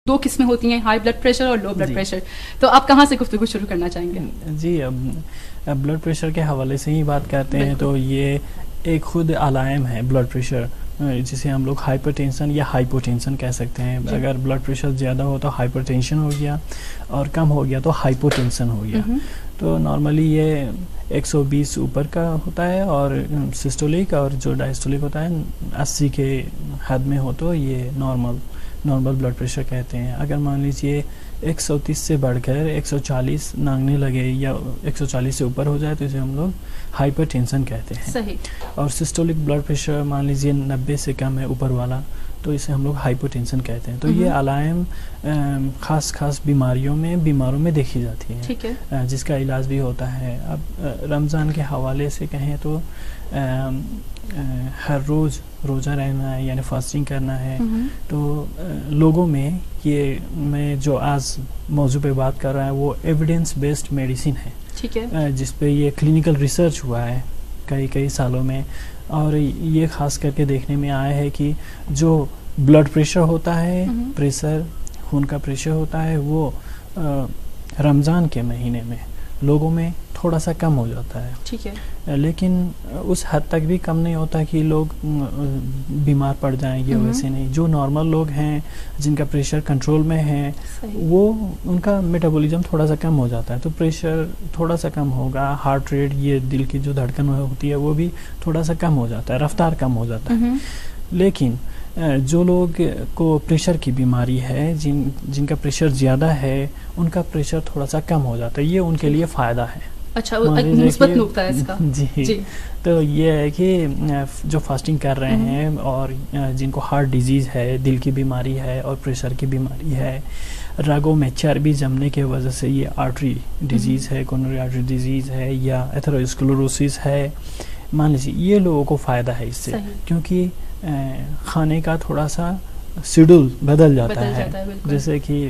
दो किस्में होती हैं, हाई ब्लड प्रेशर और लो ब्लड प्रेशर। तो आप कहाँ से गुफ्तगू शुरू करना चाहेंगे? जी, अब ब्लड प्रेशर के हवाले से ही बात करते हैं। तो ये एक खुद अलायम है ब्लड प्रेशर, जिसे हम लोग हाइपरटेंशन या हाइपोटेंशन कह सकते हैं। अगर ब्लड प्रेशर ज़्यादा हो तो हाइपरटेंशन हो गया, और कम हो गया तो हाइपोटेंशन हो गया। तो नॉर्मली ये 120 ऊपर का होता है, और सिस्टोलिक और जो डायस्टोलिक होता है 80 के हद में हो तो ये नॉर्मल ब्लड प्रेशर कहते हैं। अगर मान लीजिए 130 से बढ़कर 140 नांगने लगे या 140 से ऊपर हो जाए तो इसे हम लोग हाइपरटेंशन कहते हैं। सही। और सिस्टोलिक ब्लड प्रेशर मान लीजिए 90 से कम है ऊपर वाला, तो इसे हम लोग हाइपोटेंशन कहते हैं। तो ये अलायम खास बीमारों में देखी जाती है। ठीक है। जिसका इलाज भी होता है। अब रमज़ान के हवाले से कहें तो हर रोज़ रोज़ा रहना है, यानी फास्टिंग करना है। तो लोगों में ये मैं जो आज मौजू पे बात कर रहा है वो एविडेंस बेस्ड मेडिसिन है। ठीक है। जिस पे ये क्लिनिकल रिसर्च हुआ है कई सालों में, और ये खास करके देखने में आया है कि जो ब्लड प्रेशर होता है, खून का प्रेशर होता है, वो रमज़ान के महीने में लोगों में थोड़ा सा कम हो जाता है। ठीक है। लेकिन उस हद तक भी कम नहीं होता कि लोग बीमार पड़ जाएंगे, वैसे नहीं। जो नॉर्मल लोग हैं जिनका प्रेशर कंट्रोल में है, वो उनका मेटाबॉलिज्म थोड़ा सा कम हो जाता है, तो प्रेशर थोड़ा सा कम होगा। हार्ट रेट, ये दिल की जो धड़कन होती है वो भी थोड़ा सा कम हो जाता है, रफ्तार कम हो जाता है। लेकिन जो लोग को प्रेशर की बीमारी है, जिनका प्रेशर ज़्यादा है, उनका प्रेशर थोड़ा सा कम हो जाता है। ये उनके लिए फ़ायदा है। अच्छा, मुस्बत नुक्ता है इसका। जी। तो ये है कि जो फास्टिंग कर रहे हैं और जिनको हार्ट डिजीज़ है, दिल की बीमारी है और प्रेशर की बीमारी है, रगों में चर्बी जमने के वजह से ये आर्टरी डिजीज़ है, कोरोनरी आर्टरी डिजीज़ है या एथेरोस्क्लेरोसिस है, मान लीजिए, ये लोगों को फ़ायदा है इससे, क्योंकि खाने का थोड़ा सा शेड्यूल बदल जाता है। जैसे कि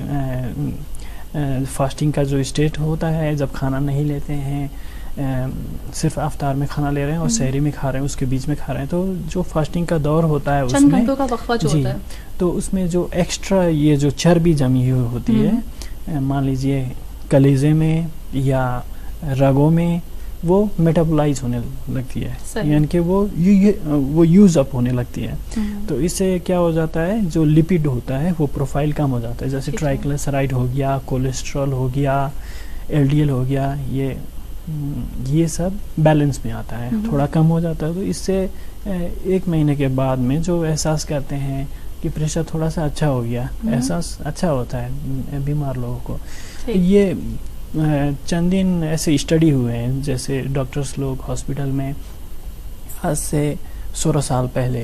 फास्टिंग का जो स्टेट होता है, जब खाना नहीं लेते हैं, सिर्फ अफ्तार में खाना ले रहे हैं और सहरी में खा रहे हैं, उसके बीच में खा रहे हैं, तो जो फास्टिंग का दौर होता है उसमें घंटों का वक्फा जो होता है, तो उसमें जो एक्स्ट्रा ये जो चर्बी जमी हुई होती है, मान लीजिए कलेजे में या रगों में, वो मेटाबोलाइज होने लगती है, यानी कि वो यूज अप होने लगती है। तो इससे क्या हो जाता है, जो लिपिड होता है वो प्रोफाइल कम हो जाता है। जैसे ट्राइग्लिसराइड हो गया, कोलेस्ट्रॉल हो गया, एलडीएल हो गया, ये सब बैलेंस में आता है, थोड़ा कम हो जाता है। तो इससे 1 महीने के बाद में जो एहसास करते हैं कि प्रेशर थोड़ा सा अच्छा हो गया, एहसास अच्छा होता है बीमार लोगों को। ये चंद दिन ऐसे स्टडी हुए हैं, जैसे डॉक्टर्स लोग हॉस्पिटल में आज से 16 साल पहले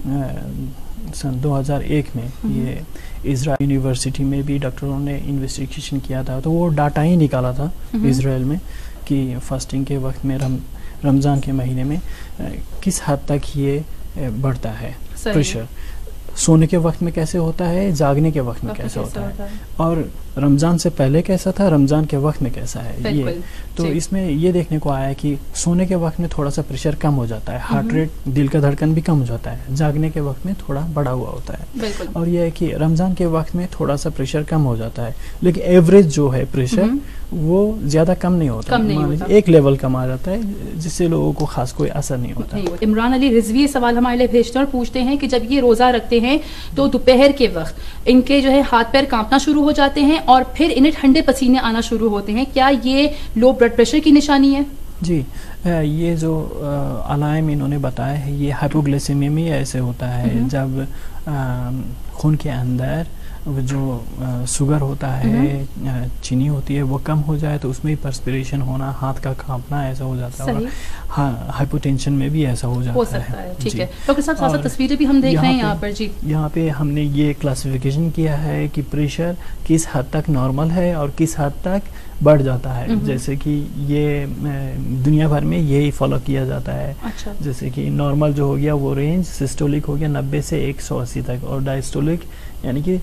सन 2001 में ये इजराइल यूनिवर्सिटी में भी डॉक्टरों ने इन्वेस्टिगेशन किया था। तो वो डाटा ही निकाला था इजराइल में कि फास्टिंग के वक्त में रमज़ान के महीने में किस हद तक ये बढ़ता है प्रेशर, सोने के वक्त में कैसे होता है, जागने के वक्त में कैसे होता है, और रमज़ान से पहले कैसा था, रमज़ान के वक्त में कैसा है। ये तो इसमें ये देखने को आया कि सोने के वक्त में थोड़ा सा प्रेशर कम हो जाता है, हार्ट रेट, दिल का धड़कन भी कम हो जाता है, जागने के वक्त में थोड़ा बढ़ा हुआ होता है। और ये है कि रमज़ान के वक्त में थोड़ा सा प्रेशर कम हो जाता है, लेकिन एवरेज जो है प्रेशर वो ज़्यादा कम नहीं होता, एक लेवल कम आ जाता है, जिससे लोगों को खास कोई असर नहीं होता। इमरान अली रिजवी ये सवाल हमारे लिए भेजते हैं और पूछते हैं कि जब ये रोज़ा रखते हैं तो दोपहर के वक्त इनके जो है हाथ पैर कांपना शुरू हो जाते हैं और फिर इन्हें ठंडे पसीने आना शुरू होते हैं, क्या ये लो ब्लड प्रेशर की निशानी है? जी, ये जो अलायम इन्होंने बताया है, ये हाइपोग्लाइसेमिया में ऐसे होता है, जब खून के अंदर जो शुगर होता है, चीनी होती है, वो कम हो जाए तो उसमें भी पर्सपिरेशन होना, हाथ का कांपना ऐसा हो जाता है। और हाँ, हाइपोटेंशन में भी ऐसा हो जाता है। ठीक है डॉक्टर साहब, साथ तस्वीरें भी हम देख रहे हैं यहाँ पर। जी, यहाँ पे हमने ये क्लासिफिकेशन किया है कि प्रेशर किस हद तक नॉर्मल है और किस हद तक बढ़ जाता है। जैसे कि ये दुनिया भर में यही फॉलो किया जाता है। अच्छा। जैसे कि नॉर्मल जो हो गया वो रेंज, सिस्टोलिक हो गया 90 से 180 तक, और डायस्टोलिक यानी कि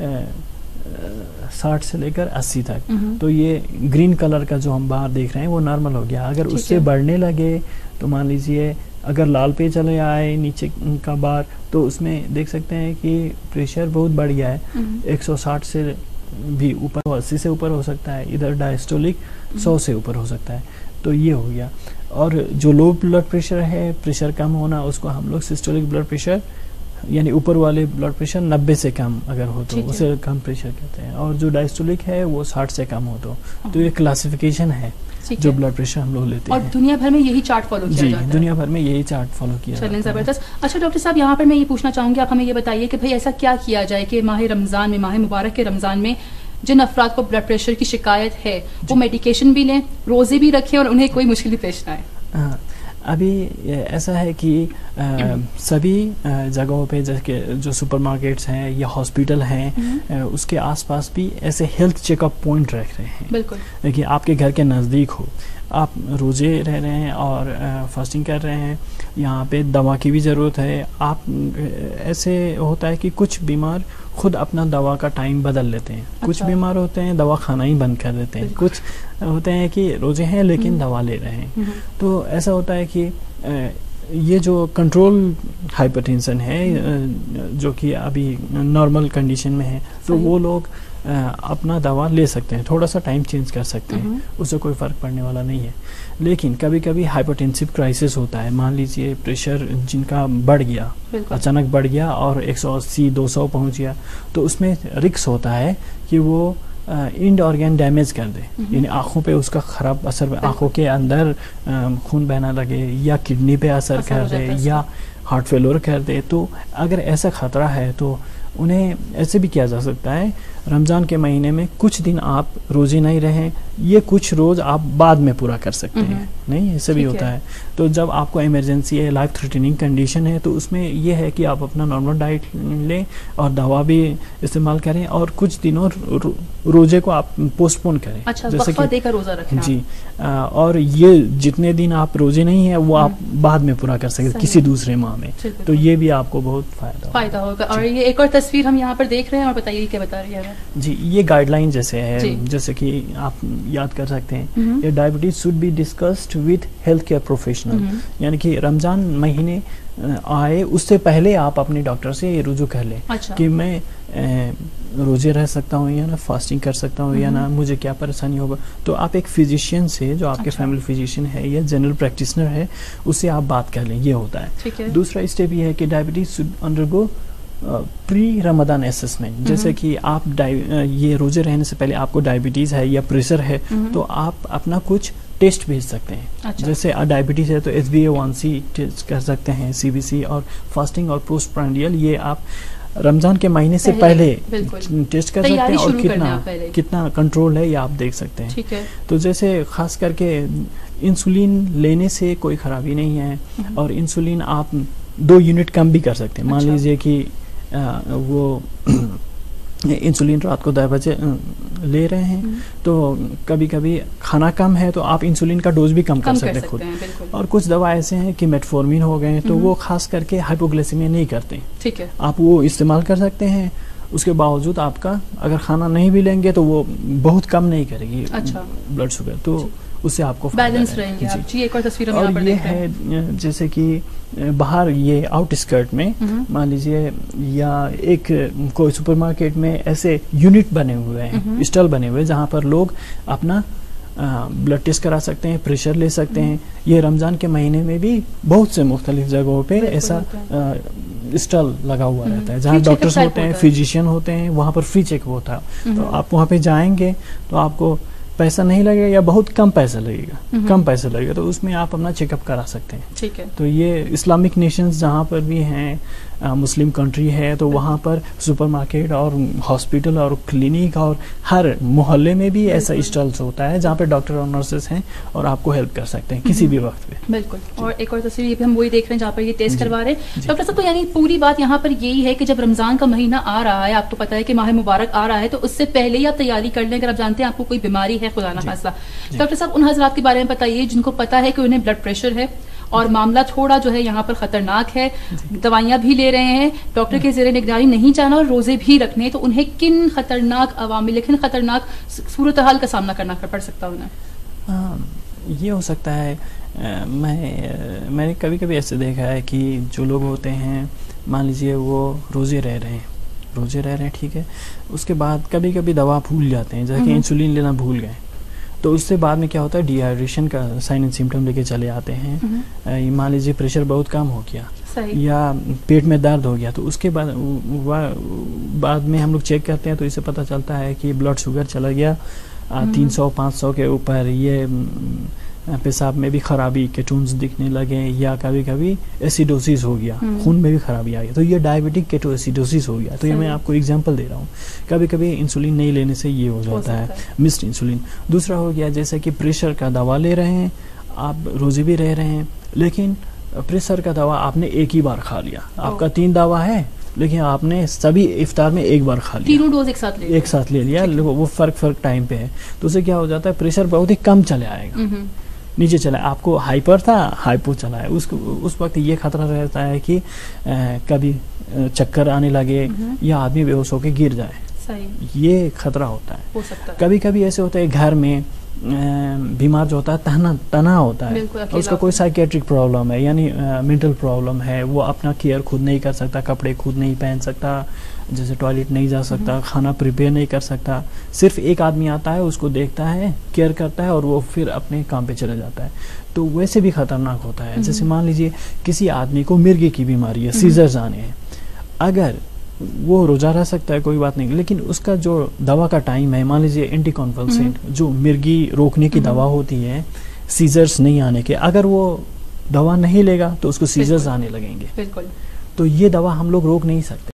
60 से लेकर 80 तक। तो ये ग्रीन कलर का जो हम बाहर देख रहे हैं वो नॉर्मल हो गया। अगर उससे बढ़ने लगे तो मान लीजिए अगर लाल पे चले आए नीचे का बार तो उसमें देख सकते हैं कि प्रेशर बहुत बढ़ गया है, 160 से भी ऊपर, 80 से ऊपर हो सकता है, इधर डायस्टोलिक 100 से ऊपर हो सकता है। तो ये हो गया। और जो लो ब्लड प्रेशर है, प्रेशर कम होना, उसको हम लोग सिस्टोलिक ब्लड प्रेशर यानी ऊपर वाले ब्लड प्रेशर 90 से कम अगर हो तो उसे कम प्रेशर कहते हैं, और जो डायस्टोलिक है वो 60 से कम हो तो ये क्लासिफिकेशन है जो ब्लड प्रेशर हम लोग लेते हैं। और दुनिया भर में यही चार्ट फॉलो किया जाता है? दुनिया भर में यही चार्ट फॉलो किया जाता है। जबरदस्त। अच्छा डॉक्टर साहब, यहाँ पर मैं ये पूछना चाहूंगी, आप हमें ये बताइए कि भाई ऐसा क्या किया जाए कि माह रमजान में, माह मुबारक के रमजान में जिन अफराद को ब्लड प्रेशर की शिकायत है वो मेडिकेशन भी लें, रोजे भी रखें और उन्हें कोई मुश्किल पेश ना आए? अभी ऐसा है कि सभी जगहों पे जैसे जो सुपरमार्केट्स हैं या हॉस्पिटल हैं उसके आसपास भी ऐसे हेल्थ चेकअप पॉइंट रख रहे हैं। बिल्कुल। देखिए आपके घर के नज़दीक हो, आप रोज़े रह रहे हैं और फास्टिंग कर रहे हैं, यहाँ पे दवा की भी ज़रूरत है। आप ऐसे होता है कि कुछ बीमार खुद अपना दवा का टाइम बदल लेते हैं। अच्छा। कुछ बीमार होते हैं दवा खाना ही बंद कर देते हैं, कुछ होते हैं कि रोजे हैं लेकिन दवा ले रहे हैं। तो ऐसा होता है कि ये जो कंट्रोल हाइपरटेंशन है जो कि अभी नॉर्मल कंडीशन में है, तो वो लोग अपना दवा ले सकते हैं, थोड़ा सा टाइम चेंज कर सकते हैं, उससे कोई फ़र्क पड़ने वाला नहीं है। लेकिन कभी कभी हाइपरटेंसिव क्राइसिस होता है, मान लीजिए प्रेशर जिनका बढ़ गया, अचानक बढ़ गया और 180-200 पहुंच गया, तो उसमें रिस्क होता है कि वो इंड ऑर्गन डैमेज कर दे, यानी आँखों पे उसका ख़राब असर, आँखों के अंदर खून बहना लगे या किडनी पे असर कर दे या हार्ट फेलियर कर दे। तो अगर ऐसा ख़तरा है तो उन्हें ऐसे भी किया जा सकता है, रमज़ान के महीने में कुछ दिन आप रोज़े नहीं रहें, ये कुछ रोज़ आप बाद में पूरा कर सकते हैं। नहीं, ऐसे भी होता है। तो जब आपको इमरजेंसी है, लाइफ थ्रेटनिंग कंडीशन है, तो उसमें ये है कि आप अपना नॉर्मल डाइट लें और दवा भी इस्तेमाल करें और कुछ दिनों रोज़े को आप पोस्टपोन करें। अच्छा, जैसे कि देकर रोज़ा रखें। जी, और ये जितने दिन आप रोज़े नहीं है वो आप बाद में पूरा कर सकते किसी दूसरे माह में, तो ये भी आपको बहुत फ़ायदा होगा। और ये एक और तस्वीर हम यहाँ पर देख रहे हैं, और बताइए क्या बता रही है? जी, ये गाइडलाइन जैसे है, जैसे कि आप याद कर सकते हैं, ये diabetes should be discussed with health care professional, यानी कि रमजान महीने आए उससे पहले आप अपने डॉक्टर से ये रुजू कर लें। अच्छा। कि मैं रोजे रह सकता हूँ या ना, फास्टिंग कर सकता हूँ या ना, मुझे क्या परेशानी होगा। तो आप एक फिजिशियन से, जो आपके फैमिली फिजिशियन है या जनरल प्रैक्टिशनर है, उससे आप बात कर लें, ये होता है। दूसरा स्टेप ये है कि diabetes should undergo pre Ramadan assessment, जैसे कि आप ये रोजे रहने से पहले आपको डायबिटीज़ है या प्रेशर है, तो आप अपना कुछ टेस्ट भेज सकते हैं। अच्छा। जैसे डायबिटीज़ है तो HbA1c टेस्ट कर सकते हैं, CBC, और फास्टिंग और पोस्ट प्रांडियल ये आप रमज़ान के महीने से पहले टेस्ट कर सकते हैं, और कितना कंट्रोल है ये आप देख सकते हैं। ठीक है। तो जैसे खास करके इंसुलिन लेने से कोई खराबी नहीं है, और इंसुलिन आप 2 यूनिट कम भी कर सकते हैं। मान लीजिए कि वो इंसुलिन रात को 10 बजे ले रहे हैं, तो कभी कभी खाना कम है तो आप इंसुलिन का डोज भी कम कर सकते हैं खुद। और कुछ दवा ऐसे हैं कि मेटफॉर्मिन हो गए, तो वो खास करके हाइपोग्लाइसेमिया नहीं करते। ठीक है। आप वो इस्तेमाल कर सकते हैं, उसके बावजूद आपका अगर खाना नहीं भी लेंगे तो वो बहुत कम नहीं करेगी। अच्छा। ब्लड शुगर, तो उससे आपको बैलेंस रहेंगे आप। जी, एक और तस्वीर हम यहाँ पर देख रहे हैं। है जैसे कि बाहर ये आउटस्कर्ट में मान लीजिए, या एक कोई सुपरमार्केट में ऐसे यूनिट बने हुए हैं, स्टॉल बने हुए हैं, जहाँ पर लोग अपना ब्लड टेस्ट करा सकते हैं, प्रेशर ले सकते हैं। ये रमज़ान के महीने में भी बहुत से मुख्तलिफ जगहों पे ऐसा स्टॉल लगा हुआ रहता है, जहाँ डॉक्टर्स होते हैं, फिजिशियन होते हैं, वहाँ पर फ्री चेकअप होता है। तो आप वहाँ पे जाएंगे तो आपको पैसा नहीं लगेगा या बहुत कम पैसा लगेगा, तो उसमें आप अपना चेकअप करा सकते हैं। ठीक है। तो ये इस्लामिक नेशंस जहाँ पर भी हैं, मुस्लिम कंट्री है, तो वहाँ पर सुपरमार्केट और हॉस्पिटल और क्लिनिक और हर मोहल्ले में भी ऐसा स्टॉल्स होता है जहाँ पे डॉक्टर और नर्सेस हैं और आपको हेल्प कर सकते हैं किसी भी वक्त पे। बिल्कुल। और एक और तस्वीर ये भी हम वही देख रहे हैं जहाँ पर ये टेस्ट करवा रहे हैं डॉक्टर साहब। तो यानी पूरी बात यहाँ पर यही है कि जब रमजान का महीना आ रहा है, आपको पता है कि माह मुबारक आ रहा है, तो उससे पहले ही आप तैयारी कर लें। अगर आप जानते हैं आपको कोई बीमारी है, खुदा ना खास्ता, डॉक्टर साहब उन हजरात के बारे में बताइए जिनको पता है कि उन्हें ब्लड प्रेशर है और मामला थोड़ा जो है यहाँ पर खतरनाक है, दवाइयाँ भी ले रहे हैं, डॉक्टर के ज़ेरे निगरानी नहीं जाना और रोजे भी रखने, तो उन्हें किन खतरनाक सूरत हाल का सामना करना पड़ सकता है उन्हें? ये हो सकता है मैंने कभी कभी ऐसे देखा है कि जो लोग होते हैं, मान लीजिए वो रोज़े रह रहे हैं, ठीक है, उसके बाद कभी कभी दवा भूल जाते हैं, जैसे कि इंसुलिन लेना भूल गए, तो उससे बाद में क्या होता है, डिहाइड्रेशन का साइन एंड सिम्टम लेके चले आते हैं। मान लीजिए प्रेशर बहुत कम हो गया या पेट में दर्द हो गया, तो उसके बाद में हम लोग चेक करते हैं तो इससे पता चलता है कि ब्लड शुगर चला गया 300-500 के ऊपर, ये पेशाब में भी खराबी, केटोन्स दिखने लगे, या कभी कभी एसिडोसिस हो गया, खून में भी खराबी आ गई, तो ये डायबिटिक केटोएसिडोसिस हो गया। तो ये मैं आपको एग्जांपल दे रहा हूँ। कभी कभी इंसुलिन नहीं लेने से ये हो जाता है, मिस्ड इंसुलिन। दूसरा हो गया जैसे कि प्रेशर का दवा ले रहे हैं, आप रोजे भी रह रहे हैं, लेकिन प्रेशर का दवा आपने एक ही बार खा लिया, आपका 3 दवा है लेकिन आपने सभी इफ्तार में एक बार खा लिया, तीनों डोज एक साथ ले लिया, वो फर्क टाइम पे है, तो उससे क्या हो जाता है, प्रेशर बहुत ही कम चले आएगा, नीचे चला। आपको हाइपर था, हाइपो चला है, उस वक्त ये खतरा रहता है कि कभी चक्कर आने लगे या आदमी बेहोश होकर गिर जाए, ये खतरा होता है। कभी कभी ऐसे होता है घर में बीमार जो होता है तना होता है, उसका कोई साइकेट्रिक प्रॉब्लम है, यानी मेंटल प्रॉब्लम है, वो अपना केयर खुद नहीं कर सकता, कपड़े खुद नहीं पहन सकता, जैसे टॉयलेट नहीं जा सकता, खाना प्रिपेयर नहीं कर सकता, सिर्फ एक आदमी आता है, उसको देखता है, केयर करता है और वो फिर अपने काम पे चला जाता है, तो वैसे भी खतरनाक होता है। जैसे मान लीजिए किसी आदमी को मिर्गी की बीमारी है, सीजर्स आने हैं, अगर वो रोजा रह सकता है कोई बात नहीं, लेकिन उसका जो दवा का टाइम है, मान लीजिए एंटीकॉन्वल्सेंट जो मिर्गी रोकने की दवा होती है सीजर्स नहीं आने के, अगर वो दवा नहीं लेगा तो उसको सीजर्स आने लगेंगे, तो ये दवा हम लोग रोक नहीं सकते।